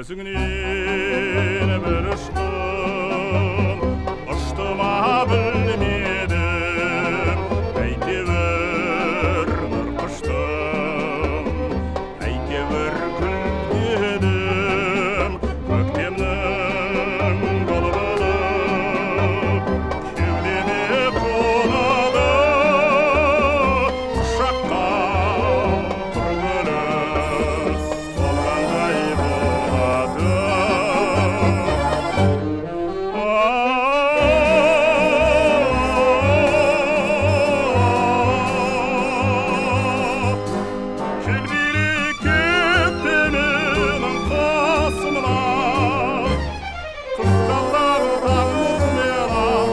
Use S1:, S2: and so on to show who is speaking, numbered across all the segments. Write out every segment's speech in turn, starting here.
S1: көзіңнен бір ұшқын ұшты ма білмедім, әйтеуір нұр құштым, әйтеуір күлдедім, көктемнің бұлбұлы кеудеме қонады, құшаққа тұр гүлі болғандай болады. Келбейді кептеменің қасымына, қызғалдақ таңнұрмен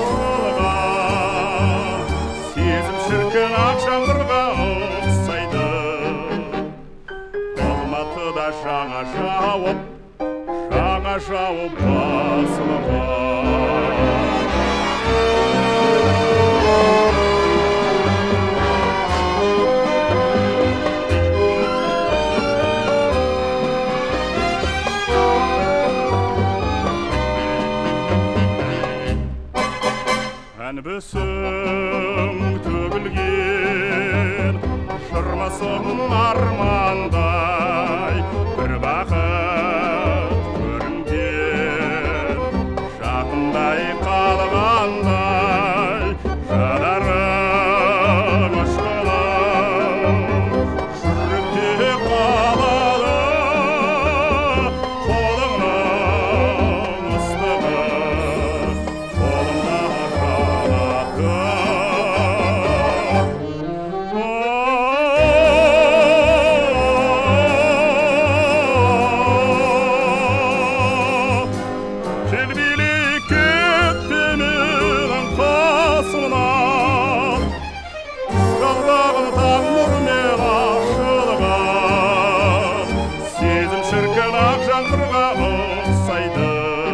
S1: ашылған, сезім шіркін ақ жаңбырға ұқсайды. Алматыда жаңа жауып басылған. Әнбісің төгілген жырмысың армандай, бір бақыт көрінген жақындай қалғандай, жанарың ұшқылым жүректе қалады, қолыңның ыстығы қолымда келбейлі кептеменің қасымынан, қызғалдағын таң нұрмен ашылған, сезім шіркін ақ жаңбырға ұқсайды.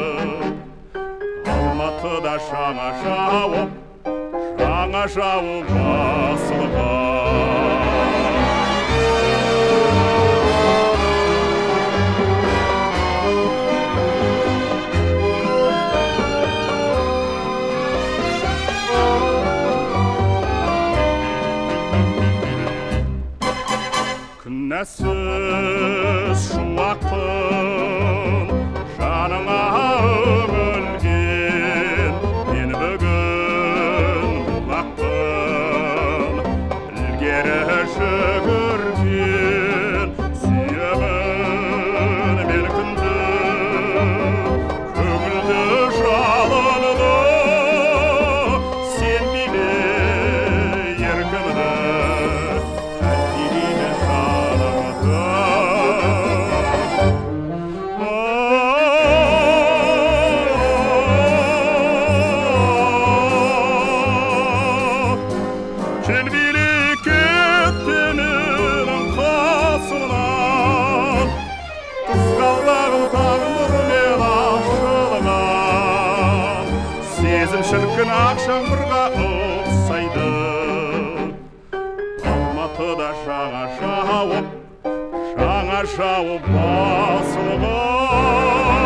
S1: Алматыда жаңа жауып басылған. Күнәсіз шуақтың жаныңа үңілген, мен бүгін бұлақпын ілгері жүгірген, сүйемін мен күнді, көңілді жалынды, сен биле еркімді, әлдилейді жанымды. Келбейлі кептеменің қасымынан, қызғалдағын таң нұрмен ашылған, сезім шіркін ақ жаңбырға ұқсайды. Алматыда жаңа жауып басылған.